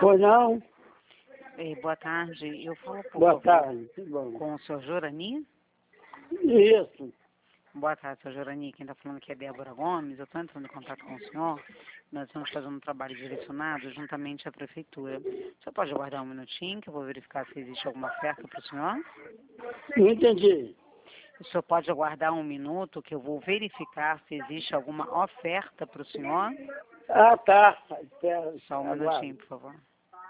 Pois não? Boa tarde. Eu falo, por Boa favor, tarde. Tudo bom? com o senhor Jorani. Isso. Boa tarde, senhor Jorani. Quem está falando aqui é Débora Gomes. Eu estou entrando em contato com o senhor. Nós estamos fazendo um trabalho direcionado juntamente à prefeitura. O senhor pode aguardar um minutinho que eu vou verificar se existe alguma oferta para o senhor? Não entendi. O senhor pode aguardar um minuto que eu vou verificar se existe alguma oferta para o senhor? Ah, tá. Espera, Só um aguarde. minutinho, por favor.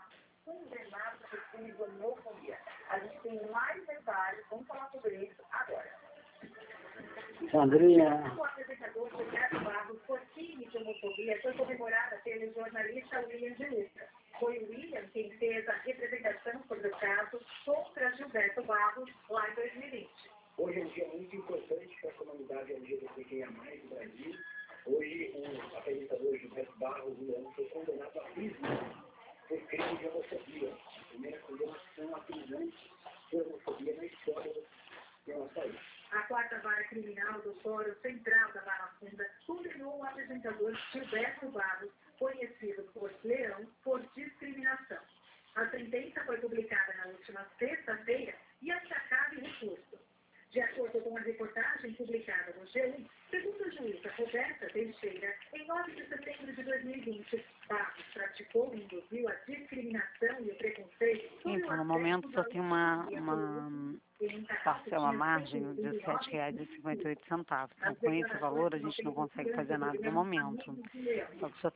A gente tem mais detalhes, vamos falar sobre isso agora. Sandrinha. O apresentador Roberto Barros, por crime de homofobia, foi comemorada pelo jornalista William de Luca. Foi o William quem fez a representação sobre o caso contra Gilberto Barros lá em 2020. Hoje é um dia muito importante para a comunidade LGBTQIA+, do Brasil. Hoje, o apresentador Gilberto Barros foi condenado à prisão por crime de homofobia. A primeira condenação à prisão por homofobia na história do nosso país. A quarta vara criminal do Fórum Central da Barra Funda condenou o apresentador Gilberto Barros, conhecido por Leão, por discriminação. A sentença foi publicada na última sexta-feira e ainda cabe recurso. De acordo com a reportagem publicada no G1, segundo a juíza Roberta Teixeira, em 9 de setembro de 2020, Barros praticou e induziu a discriminação e o preconceito. Então, no momento só tem uma parcela margem de R$ 7,58. Então, com esse valor, a gente não consegue fazer nada no momento. Só que só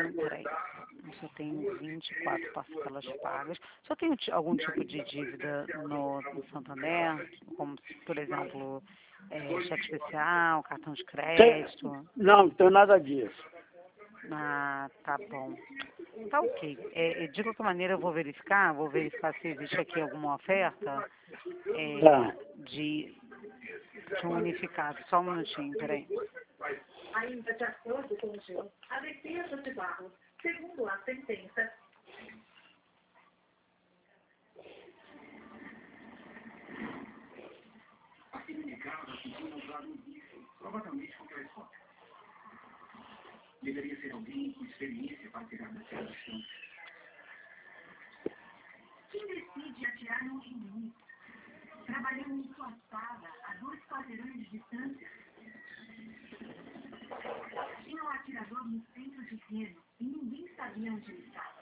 tem 24 parcelas pagas. Só tem algum tipo de dívida no Santander, como, por exemplo, cheque especial, cartão de crédito? Não tenho nada disso. Ah, tá bom. Tá ok. De qualquer maneira, eu vou verificar se existe aqui alguma oferta Tá. de um unificado. Só um minutinho, peraí. Ainda de acordo com o G1, a defesa de Barros, segundo a sentença, A comunicada pediu usar um bicho, provavelmente qualquer escola. Deveria ser alguém com experiência para tirar daquela distância. quem decide atirar no inimigo? Trabalhando em sua sala, a 2 quarteirões de distância. Tinha um atirador no centro de Reno e ninguém sabia onde ele estava.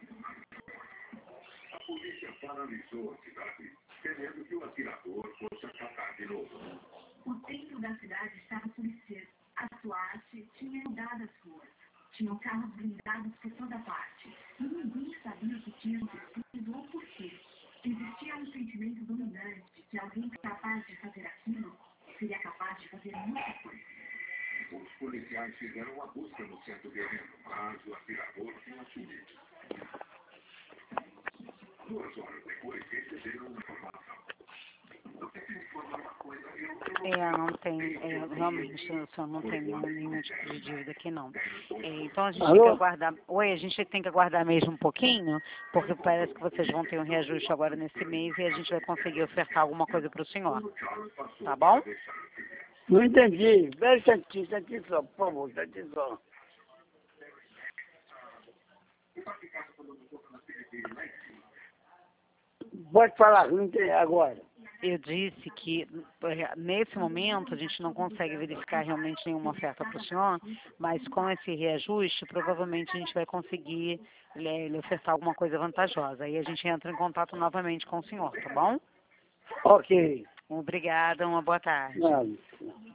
A polícia paralisou a cidade, temendo que o atirador fosse atacar de novo. O centro da cidade estava sob cerco. A SWAT tinha inundado as ruas. Tinham carros blindados por toda parte. E ninguém sabia o que tinha acontecido ou por quê. Existia um sentimento dominante de que alguém capaz de fazer aquilo seria capaz de fazer muita coisa. Os policiais fizeram uma busca no centro de Reno, mas o atirador tinha sumido. 2 horas depois, receberam uma informação. Você tem que informar uma coisa e outra. Não tem, realmente, o senhor não tem nenhum tipo de dívida aqui, não. Então, a gente Alô? tem que aguardar. Oi, a gente tem que aguardar mesmo um pouquinho, porque parece que vocês vão ter um reajuste agora nesse mês e a gente vai conseguir ofertar alguma coisa para o senhor. Tá bom? Não entendi. Deixa aqui só, por favor, só. Pode falar, não entendi agora. Eu disse que, nesse momento, a gente não consegue verificar realmente nenhuma oferta para o senhor, mas com esse reajuste, provavelmente a gente vai conseguir lhe ofertar alguma coisa vantajosa. Aí a gente entra em contato novamente com o senhor, tá bom? Ok. Obrigada, uma boa tarde. Nada.